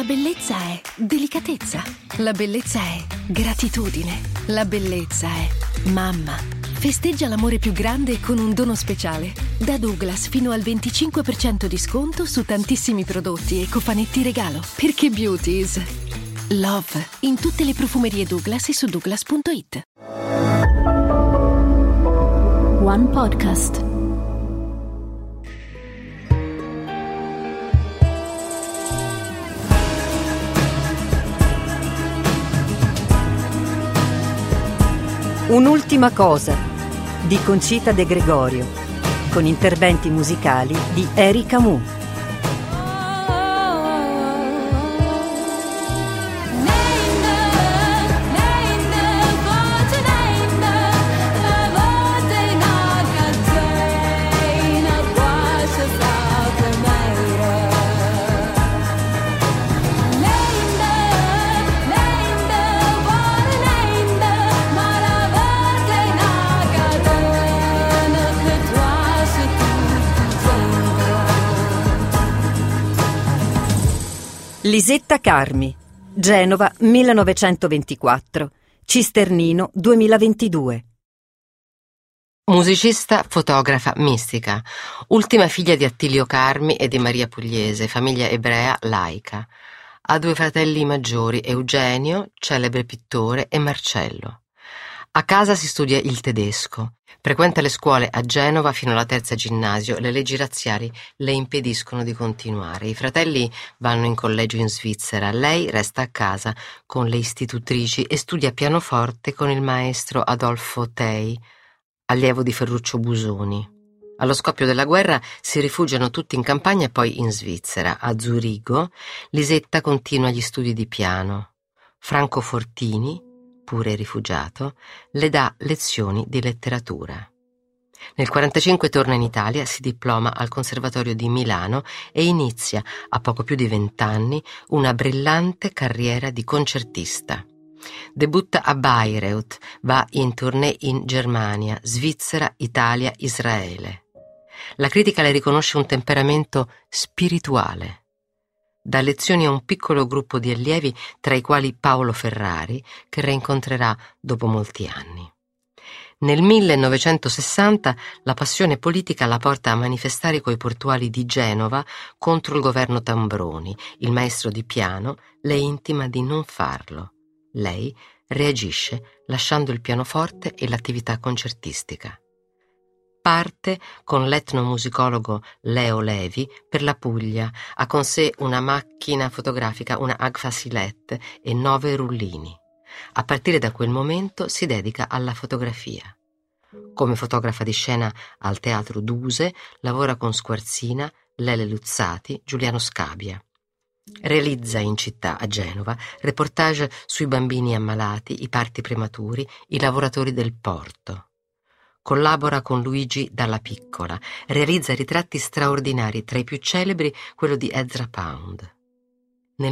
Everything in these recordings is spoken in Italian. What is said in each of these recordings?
bellezza è delicatezza. La bellezza è gratitudine. La bellezza è mamma. Festeggia l'amore più grande con un dono speciale. Da Douglas fino al 25% di sconto su tantissimi prodotti e cofanetti regalo. Perché beauty is love. In tutte le profumerie Douglas e su douglas.it. One Podcast. Un'ultima cosa di Concita De Gregorio, con interventi musicali di Erika Mu. Lisetta Carmi, Genova 1924, Cisternino 2022. Musicista, fotografa, mistica. Ultima figlia di Attilio Carmi e di Maria Pugliese, famiglia ebrea laica. Ha due fratelli maggiori, Eugenio, celebre pittore, e Marcello. A casa si studia il tedesco. Frequenta le scuole a Genova fino alla terza ginnasio. Le leggi razziali le impediscono di continuare. I fratelli vanno in collegio in Svizzera. Lei resta a casa con le istitutrici e studia pianoforte con il maestro Adolfo Tei, allievo di Ferruccio Busoni. Allo scoppio della guerra si rifugiano tutti in campagna e poi in Svizzera. A Zurigo Lisetta continua gli studi di piano. Franco Fortini, pure rifugiato, le dà lezioni di letteratura. Nel 1945 torna in Italia, si diploma al Conservatorio di Milano e inizia, a poco più di 20 anni, una brillante carriera di concertista. Debutta a Bayreuth, va in tournée in Germania, Svizzera, Italia, Israele. La critica le riconosce un temperamento spirituale. Dà lezioni a un piccolo gruppo di allievi, tra i quali Paolo Ferrari, che reincontrerà dopo molti anni. Nel 1960 la passione politica la porta a manifestare coi portuali di Genova contro il governo Tambroni. Il maestro di piano le intima di non farlo. Lei reagisce lasciando il pianoforte e l'attività concertistica. Parte con l'etnomusicologo Leo Levi per la Puglia, ha con sé una macchina fotografica, una Agfa Silette e 9 rullini. A partire da quel momento si dedica alla fotografia. Come fotografa di scena al Teatro Duse, lavora con Squarzina, Lele Luzzati, Giuliano Scabia. Realizza in città, a Genova, reportage sui bambini ammalati, i parti prematuri, i lavoratori del porto. Collabora con Luigi Dalla Piccola, realizza ritratti straordinari, tra i più celebri quello di Ezra Pound. Nel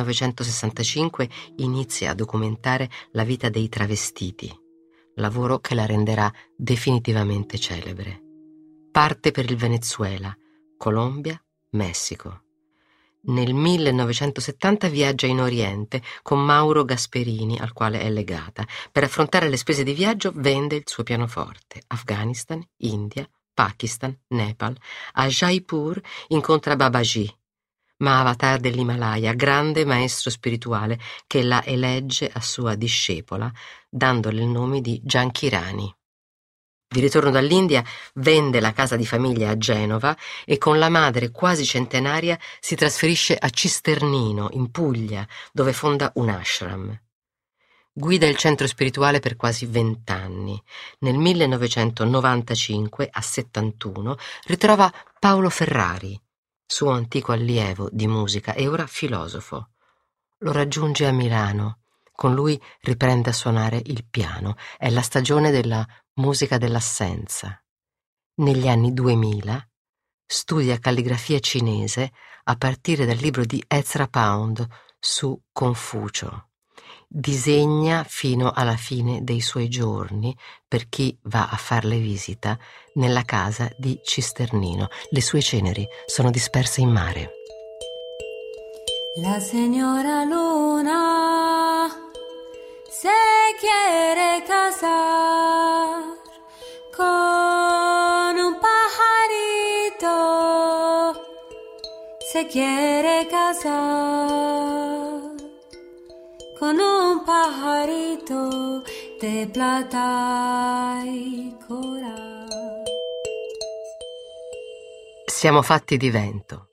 1965 inizia a documentare la vita dei travestiti, lavoro che la renderà definitivamente celebre. Parte per il Venezuela, Colombia, Messico. Nel 1970 viaggia in Oriente con Mauro Gasperini, al quale è legata. Per affrontare le spese di viaggio vende il suo pianoforte. Afghanistan, India, Pakistan, Nepal. A Jaipur incontra Babaji, Mahavatar dell'Himalaya, grande maestro spirituale che la elegge a sua discepola, dandole il nome di Jankirani. Di ritorno dall'India vende la casa di famiglia a Genova e con la madre quasi centenaria si trasferisce a Cisternino, in Puglia, dove fonda un ashram. Guida il centro spirituale per quasi 20 anni. Nel 1995, a 71, ritrova Paolo Ferrari, suo antico allievo di musica e ora filosofo. Lo raggiunge a Milano. Con lui riprende a suonare il piano. È la stagione della musica dell'assenza. Negli anni 2000 studia calligrafia cinese a partire dal libro di Ezra Pound su Confucio. Disegna fino alla fine dei suoi giorni per chi va a farle visita nella casa di Cisternino. Le sue ceneri sono disperse in mare. La señora Luna se quiere casar con un pajarito, se quiere casar con un pajarito de plata y coral. Siamo fatti di vento.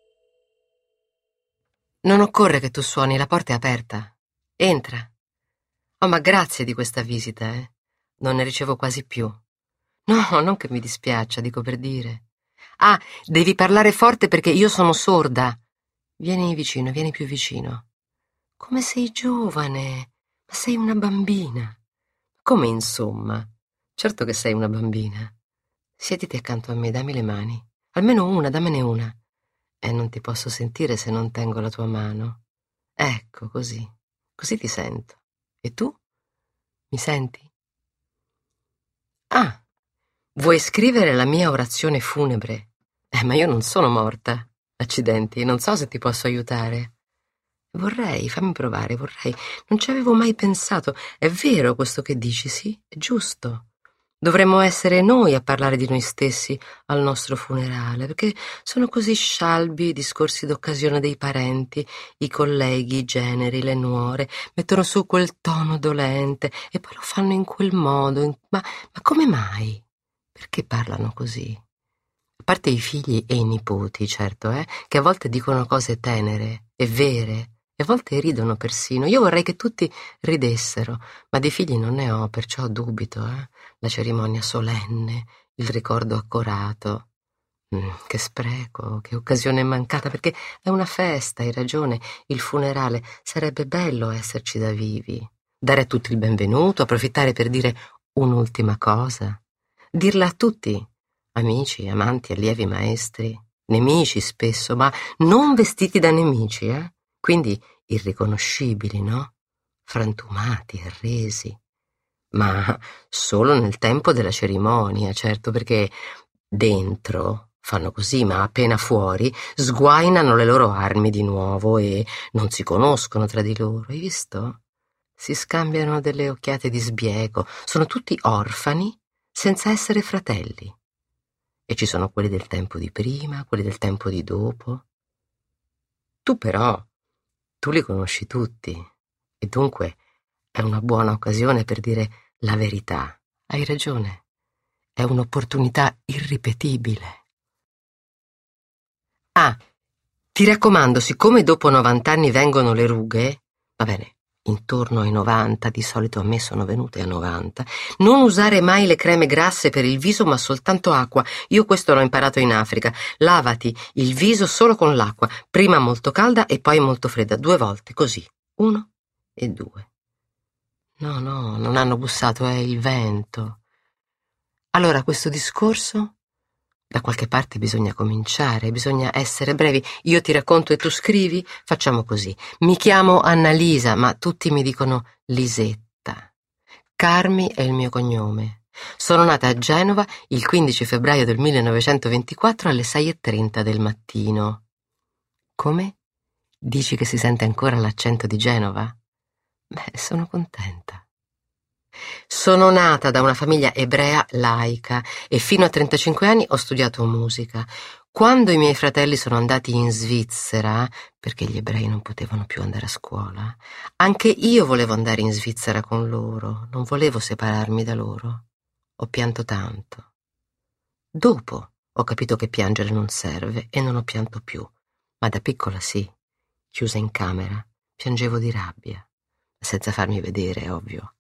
Non occorre che tu suoni, la porta è aperta. Entra. Oh, ma grazie di questa visita, Non ne ricevo quasi più. No, non che mi dispiaccia, dico per dire. Ah, devi parlare forte perché io sono sorda. Vieni vicino, vieni più vicino. Come sei giovane, ma sei una bambina. Come insomma? Certo che sei una bambina. Siediti accanto a me, dammi le mani. Almeno una, dammene una. Non ti posso sentire se non tengo la tua mano. Ecco, così. Così ti sento. E tu? Mi senti? Ah, vuoi scrivere la mia orazione funebre? Ma io non sono morta. Accidenti, non so se ti posso aiutare. Vorrei, fammi provare, vorrei. Non ci avevo mai pensato. È vero questo che dici, sì? È giusto. Dovremmo essere noi a parlare di noi stessi al nostro funerale, perché sono così scialbi i discorsi d'occasione dei parenti, i colleghi, i generi, le nuore, mettono su quel tono dolente e poi lo fanno in quel modo. Ma come mai? Perché parlano così? A parte i figli e i nipoti, certo, che a volte dicono cose tenere e vere, e a volte ridono persino. Io vorrei che tutti ridessero, ma di figli non ne ho, perciò dubito, La cerimonia solenne, il ricordo accorato. Che spreco, che occasione mancata, perché è una festa, hai ragione, il funerale. Sarebbe bello esserci da vivi, dare a tutti il benvenuto, approfittare per dire un'ultima cosa, dirla a tutti, amici, amanti, allievi, maestri, nemici spesso, ma non vestiti da nemici, Quindi irriconoscibili, no? Frantumati, arresi. Ma solo nel tempo della cerimonia, certo, perché dentro fanno così, ma appena fuori sguainano le loro armi di nuovo e non si conoscono tra di loro, hai visto? Si scambiano delle occhiate di sbiego, sono tutti orfani senza essere fratelli. E ci sono quelli del tempo di prima, quelli del tempo di dopo. Tu li conosci tutti, e dunque è una buona occasione per dire la verità. Hai ragione, è un'opportunità irripetibile. Ah, ti raccomando, siccome dopo 90 anni vengono le rughe, va bene, intorno ai 90, di solito a me sono venute a 90, non usare mai le creme grasse per il viso, ma soltanto acqua. Io questo l'ho imparato in Africa. Lavati il viso solo con l'acqua, prima molto calda e poi molto fredda, 2 volte, così, 1 e 2. No, non hanno bussato, è il vento. Allora, questo discorso, da qualche parte bisogna cominciare, bisogna essere brevi. Io ti racconto e tu scrivi? Facciamo così. Mi chiamo Annalisa, ma tutti mi dicono Lisetta. Carmi è il mio cognome. Sono nata a Genova il 15 febbraio del 1924 alle 6:30 del mattino. Come? Dici che si sente ancora l'accento di Genova? Beh, sono contenta. Sono nata da una famiglia ebrea laica e fino a 35 anni ho studiato musica. Quando i miei fratelli sono andati in Svizzera, perché gli ebrei non potevano più andare a scuola, anche io volevo andare in Svizzera con loro, non volevo separarmi da loro. Ho pianto tanto. Dopo ho capito che piangere non serve e non ho pianto più, ma da piccola sì, chiusa in camera, piangevo di rabbia. Senza farmi vedere, ovvio.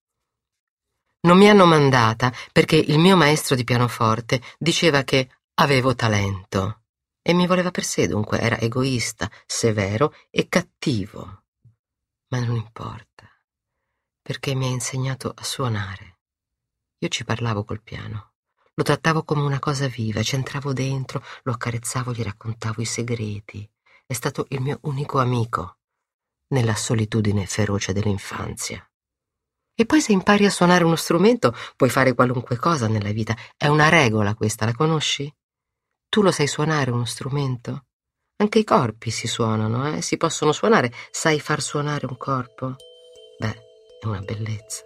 Non mi hanno mandata perché il mio maestro di pianoforte diceva che avevo talento e mi voleva per sé, dunque era egoista, severo e cattivo. Ma non importa, perché mi ha insegnato a suonare. Io ci parlavo col piano, lo trattavo come una cosa viva, ci entravo dentro, lo accarezzavo, gli raccontavo i segreti. È stato il mio unico amico nella solitudine feroce dell'infanzia. E poi se impari a suonare uno strumento puoi fare qualunque cosa nella vita. È una regola questa, la conosci? Tu lo sai suonare uno strumento? Anche i corpi si suonano, si possono suonare. Sai far suonare un corpo? Beh, è una bellezza.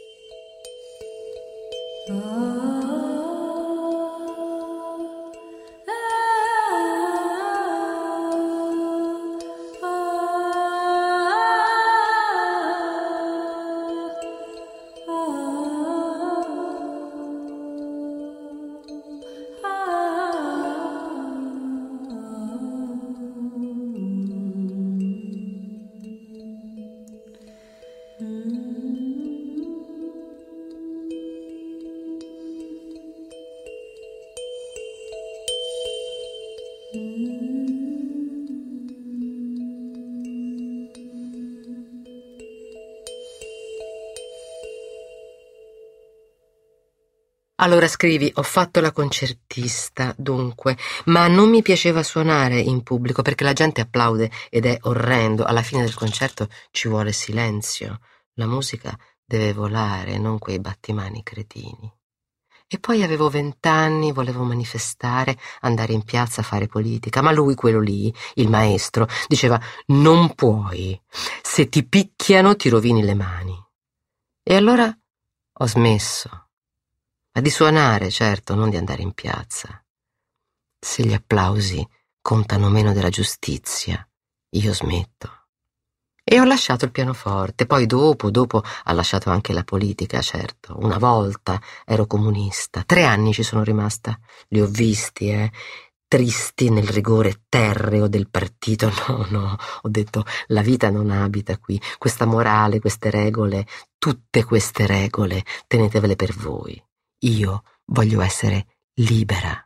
Allora scrivi: ho fatto la concertista, dunque, ma non mi piaceva suonare in pubblico perché la gente applaude ed è orrendo. Alla fine del concerto ci vuole silenzio. La musica deve volare, non quei battimani cretini. E poi avevo 20 anni, volevo manifestare, andare in piazza a fare politica, ma lui, quello lì, il maestro, diceva: non puoi, se ti picchiano ti rovini le mani. E allora ho smesso. Ma di suonare, certo, non di andare in piazza. Se gli applausi contano meno della giustizia, io smetto. E ho lasciato il pianoforte, poi dopo ha lasciato anche la politica, certo. Una volta ero comunista, 3 anni ci sono rimasta. Li ho visti, tristi nel rigore terreo del partito. No, ho detto, la vita non abita qui. Questa morale, queste regole, tutte queste regole, tenetevele per voi. Io voglio essere libera.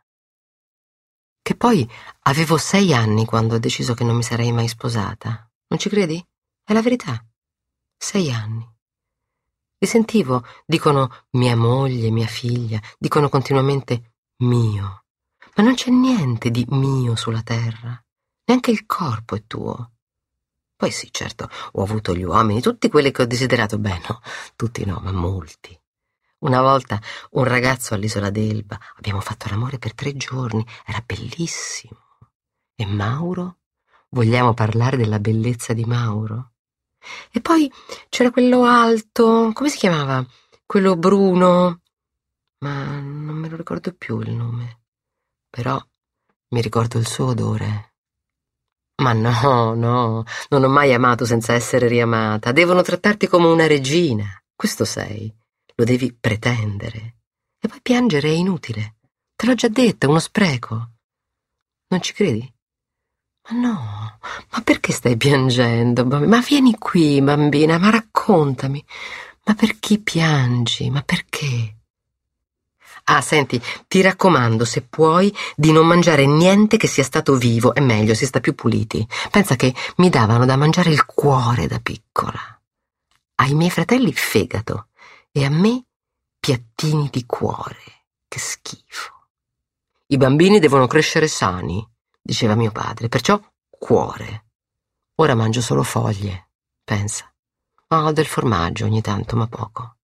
Che poi avevo 6 anni quando ho deciso che non mi sarei mai sposata. Non ci credi? È la verità. 6 anni. E sentivo, dicono mia moglie, mia figlia, dicono continuamente mio. Ma non c'è niente di mio sulla terra. Neanche il corpo è tuo. Poi sì, certo, ho avuto gli uomini, tutti quelli che ho desiderato. Beh, no, tutti no, ma molti. Una volta un ragazzo all'isola d'Elba, abbiamo fatto l'amore per 3 giorni, era bellissimo. E Mauro? Vogliamo parlare della bellezza di Mauro? E poi c'era quello alto, come si chiamava? Quello bruno, ma non me lo ricordo più il nome. Però mi ricordo il suo odore. Ma no, non ho mai amato senza essere riamata. Devono trattarti come una regina, questo sei. Lo devi pretendere. E poi piangere è inutile. Te l'ho già detto, è uno spreco. Non ci credi? Ma no, ma perché stai piangendo? Ma vieni qui, bambina, ma raccontami. Ma per chi piangi? Ma perché? Ah, senti, ti raccomando, se puoi, di non mangiare niente che sia stato vivo. È meglio, si sta più puliti. Pensa che mi davano da mangiare il cuore da piccola. Ai miei fratelli fegato. E a me piattini di cuore. Che schifo. I bambini devono crescere sani, diceva mio padre, perciò cuore. Ora mangio solo foglie, pensa. Ho del formaggio ogni tanto, ma poco.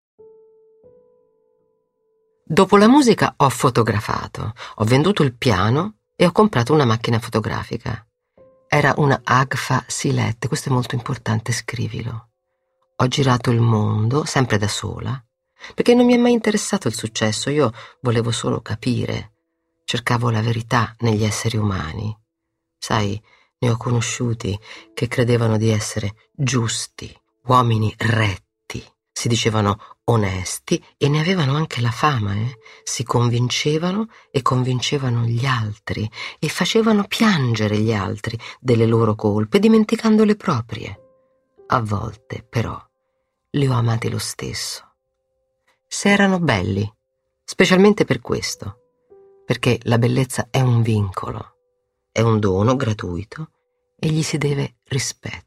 Dopo la musica ho fotografato, ho venduto il piano e ho comprato una macchina fotografica. Era una Agfa Silette, questo è molto importante, scrivilo. Ho girato il mondo, sempre da sola, perché non mi è mai interessato il successo, io volevo solo capire, cercavo la verità negli esseri umani. Sai, ne ho conosciuti che credevano di essere giusti, uomini retti, si dicevano onesti e ne avevano anche la fama, Si convincevano e convincevano gli altri e facevano piangere gli altri delle loro colpe, dimenticando le proprie. A volte, però, li ho amati lo stesso. Se erano belli, specialmente per questo, perché la bellezza è un vincolo, è un dono gratuito e gli si deve rispetto.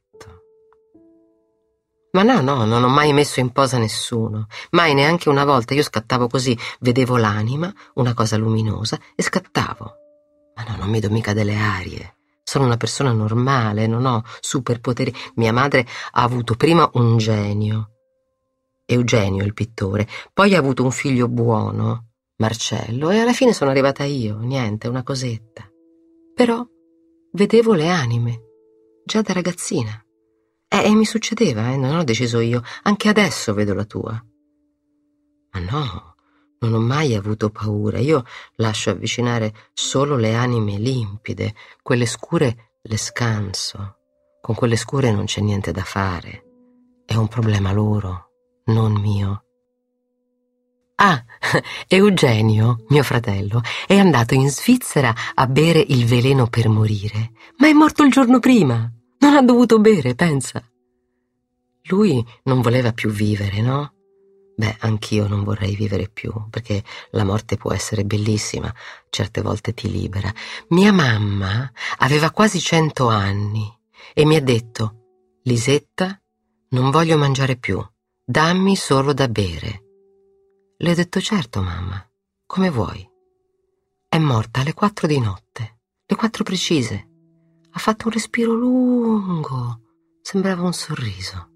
Ma no, non ho mai messo in posa nessuno, mai, neanche una volta. Io scattavo così, vedevo l'anima, una cosa luminosa, e scattavo. Ma no, non mi do mica delle arie. Sono una persona normale, non ho superpoteri. Mia madre ha avuto prima un genio, Eugenio il pittore, poi ha avuto un figlio buono, Marcello, e alla fine sono arrivata io, niente, una cosetta. Però vedevo le anime, già da ragazzina. E mi succedeva, non ho deciso io, anche adesso vedo la tua. Ma no, non ho mai avuto paura, io lascio avvicinare solo le anime limpide, quelle scure le scanso, con quelle scure non c'è niente da fare, è un problema loro, non mio. Ah, Eugenio, mio fratello, è andato in Svizzera a bere il veleno per morire, ma è morto il giorno prima. Non ha dovuto bere, pensa. Lui non voleva più vivere, no? Beh, anch'io non vorrei vivere più, perché la morte può essere bellissima, certe volte ti libera. Mia mamma aveva quasi 100 anni e mi ha detto: Lisetta, non voglio mangiare più, dammi solo da bere. Le ho detto: certo, mamma, come vuoi. È morta alle 4 di notte, le 4 precise. Ha fatto un respiro lungo, sembrava un sorriso.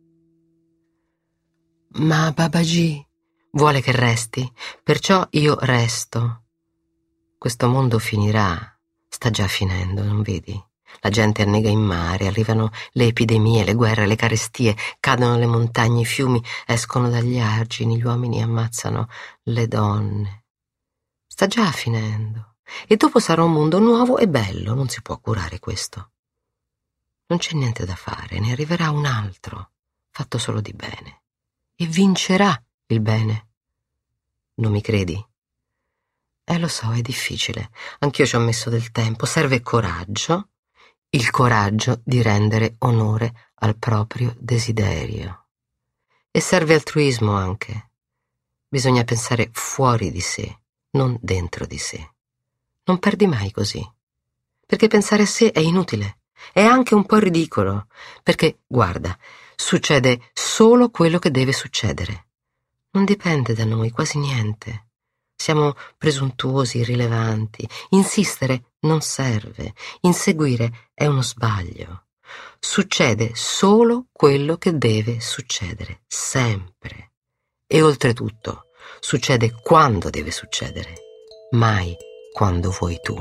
Ma Babaji vuole che resti, perciò io resto. Questo mondo finirà, sta già finendo, non vedi? La gente annega in mare, arrivano le epidemie, le guerre, le carestie, cadono le montagne, i fiumi escono dagli argini, gli uomini ammazzano le donne. Sta già finendo. E dopo sarà un mondo nuovo e bello, non si può curare questo. Non c'è niente da fare, ne arriverà un altro, fatto solo di bene. E vincerà il bene. Non mi credi? Lo so, è difficile. Anch'io ci ho messo del tempo. Serve coraggio, il coraggio di rendere onore al proprio desiderio. E serve altruismo anche. Bisogna pensare fuori di sé, non dentro di sé. Non perdi mai così, perché pensare a sé è inutile, è anche un po' ridicolo, perché, guarda, succede solo quello che deve succedere. Non dipende da noi quasi niente. Siamo presuntuosi, irrilevanti. Insistere non serve, inseguire è uno sbaglio. Succede solo quello che deve succedere, sempre. E oltretutto, succede quando deve succedere, mai quando vuoi tu.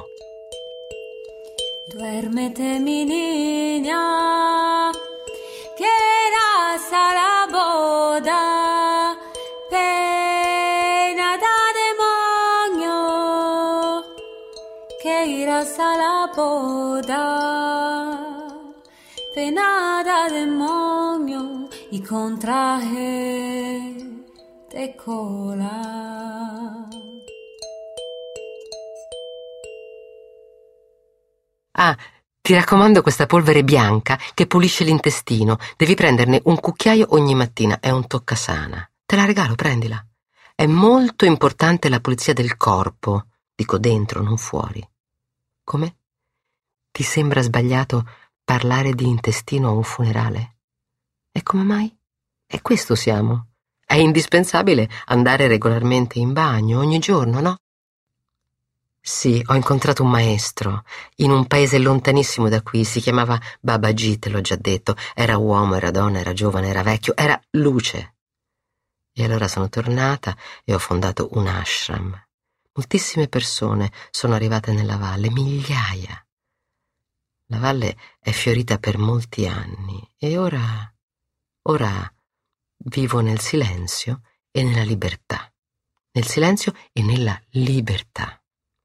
Duérmete mi niña, que irás a la boda, pena da demonio, que irás a la boda, pena da demonio, y con traje de cola. Ah, ti raccomando questa polvere bianca che pulisce l'intestino. Devi prenderne un cucchiaio ogni mattina, è un toccasana. Te la regalo, prendila. È molto importante la pulizia del corpo, dico dentro, non fuori. Come? Ti sembra sbagliato parlare di intestino a un funerale? E come mai? E questo siamo. È indispensabile andare regolarmente in bagno, ogni giorno, no? Sì, ho incontrato un maestro in un paese lontanissimo da qui, si chiamava Babaji, te l'ho già detto, era uomo, era donna, era giovane, era vecchio, era luce. E allora sono tornata e ho fondato un ashram. Moltissime persone sono arrivate nella valle, migliaia. La valle è fiorita per molti anni e ora vivo nel silenzio e nella libertà. Nel silenzio e nella libertà.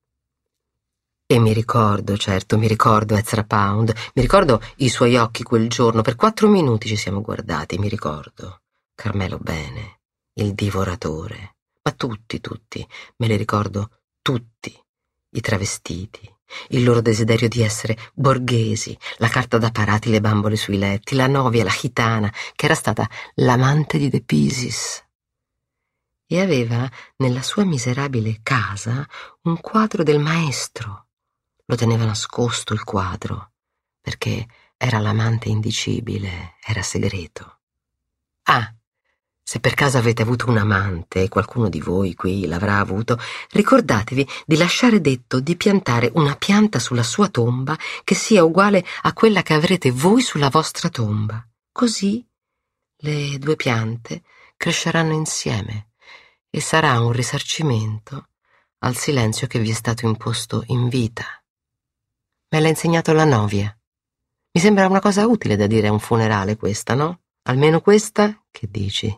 E mi ricordo, certo, mi ricordo Ezra Pound, mi ricordo i suoi occhi quel giorno, per 4 minuti ci siamo guardati, mi ricordo Carmelo Bene, il divoratore, ma tutti, me li ricordo tutti, i travestiti, il loro desiderio di essere borghesi, la carta da parati, le bambole sui letti, la novia, la gitana, che era stata l'amante di De Pisis. E aveva nella sua miserabile casa un quadro del maestro. Lo teneva nascosto il quadro, perché era l'amante indicibile, era segreto. Ah, se per caso avete avuto un amante, e qualcuno di voi qui l'avrà avuto, ricordatevi di lasciare detto di piantare una pianta sulla sua tomba che sia uguale a quella che avrete voi sulla vostra tomba. Così le 2 piante cresceranno insieme e sarà un risarcimento al silenzio che vi è stato imposto in vita. Me l'ha insegnato la novia. Mi sembra una cosa utile da dire a un funerale questa, no? Almeno questa, che dici?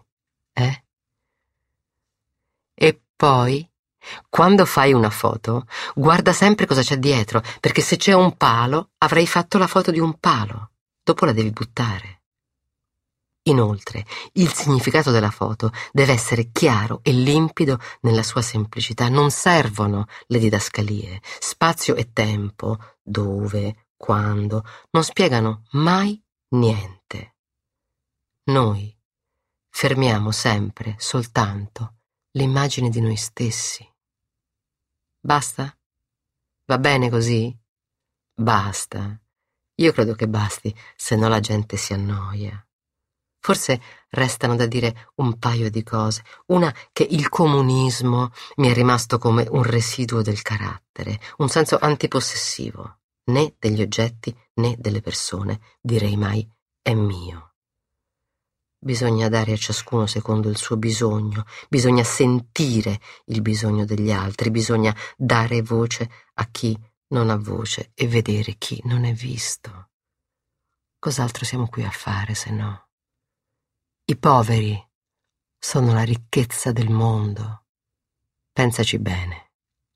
E poi, quando fai una foto, guarda sempre cosa c'è dietro, perché se c'è un palo, avrai fatto la foto di un palo. Dopo la devi buttare. Inoltre, il significato della foto deve essere chiaro e limpido nella sua semplicità. Non servono le didascalie, spazio e tempo, dove, quando, non spiegano mai niente. Noi fermiamo sempre soltanto l'immagine di noi stessi. Basta? Va bene così? Basta. Io credo che basti, se no la gente si annoia. Forse restano da dire un paio di cose. Una, che il comunismo mi è rimasto come un residuo del carattere, un senso antipossessivo, né degli oggetti né delle persone, direi mai è mio. Bisogna dare a ciascuno secondo il suo bisogno, bisogna sentire il bisogno degli altri, bisogna dare voce a chi non ha voce e vedere chi non è visto. Cos'altro siamo qui a fare se no? I poveri sono la ricchezza del mondo. Pensaci bene.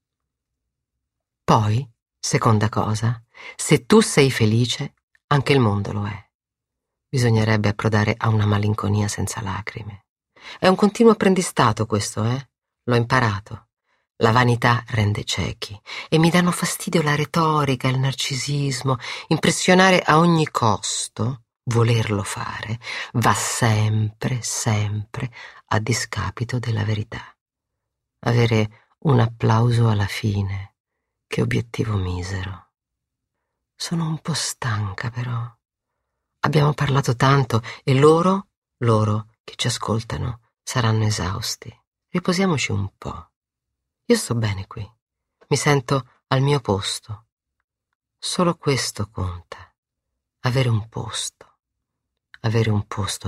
Poi, seconda cosa, se tu sei felice, anche il mondo lo è. Bisognerebbe approdare a una malinconia senza lacrime. È un continuo apprendistato questo, L'ho imparato. La vanità rende ciechi e mi danno fastidio la retorica, il narcisismo, impressionare a ogni costo. Volerlo fare va sempre, sempre a discapito della verità. Avere un applauso alla fine, che obiettivo misero. Sono un po' stanca però. Abbiamo parlato tanto e loro che ci ascoltano, saranno esausti. Riposiamoci un po'. Io sto bene qui, mi sento al mio posto. Solo questo conta, avere un posto. Avere un posto.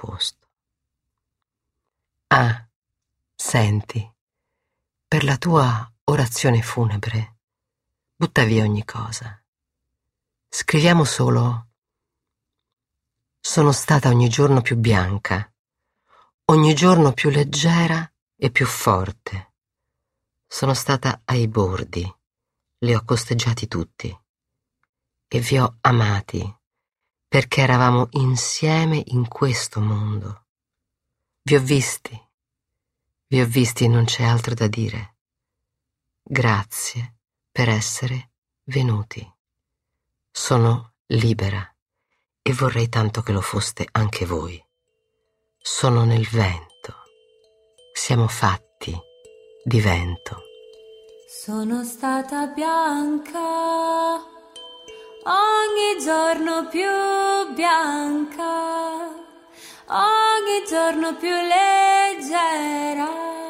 Ah, senti, per la tua orazione funebre, butta via ogni cosa. Scriviamo solo: sono stata ogni giorno più bianca, ogni giorno più leggera e più forte. Sono stata ai bordi, li ho costeggiati tutti e vi ho amati. Perché eravamo insieme in questo mondo. Vi ho visti e non c'è altro da dire. Grazie per essere venuti. Sono libera e vorrei tanto che lo foste anche voi. Sono nel vento. Siamo fatti di vento. Sono stata bianca, ogni giorno più bianca, ogni giorno più leggera,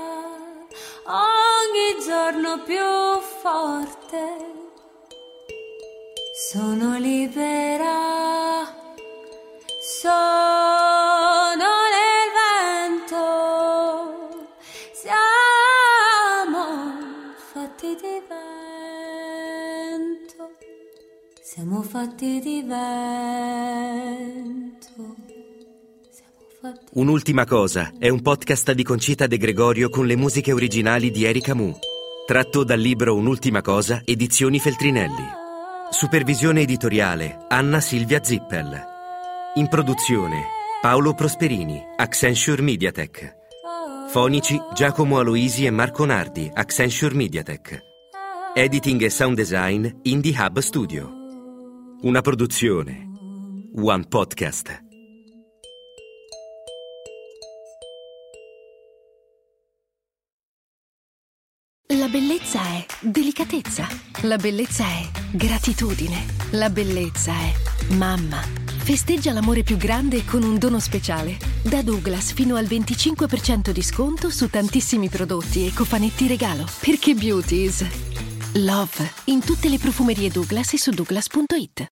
ogni giorno più forte. Sono libera, sono nel vento, siamo fatti di vento. Siamo fatti di vento. Un'ultima cosa è un podcast di Concita De Gregorio con le musiche originali di Erika Mu, tratto dal libro Un'ultima cosa, edizioni Feltrinelli. Supervisione editoriale Anna Silvia Zippel. In produzione Paolo Prosperini, Accenture Mediatek. Fonici Giacomo Aloisi e Marco Nardi, Accenture Mediatek. Editing e sound design Indie Hub Studio. Una produzione One Podcast. La bellezza è delicatezza. La bellezza è gratitudine. La bellezza è mamma. Festeggia l'amore più grande con un dono speciale. Da Douglas fino al 25% di sconto su tantissimi prodotti e cofanetti regalo. Perché beauty is love. In tutte le profumerie Douglas e su douglas.it.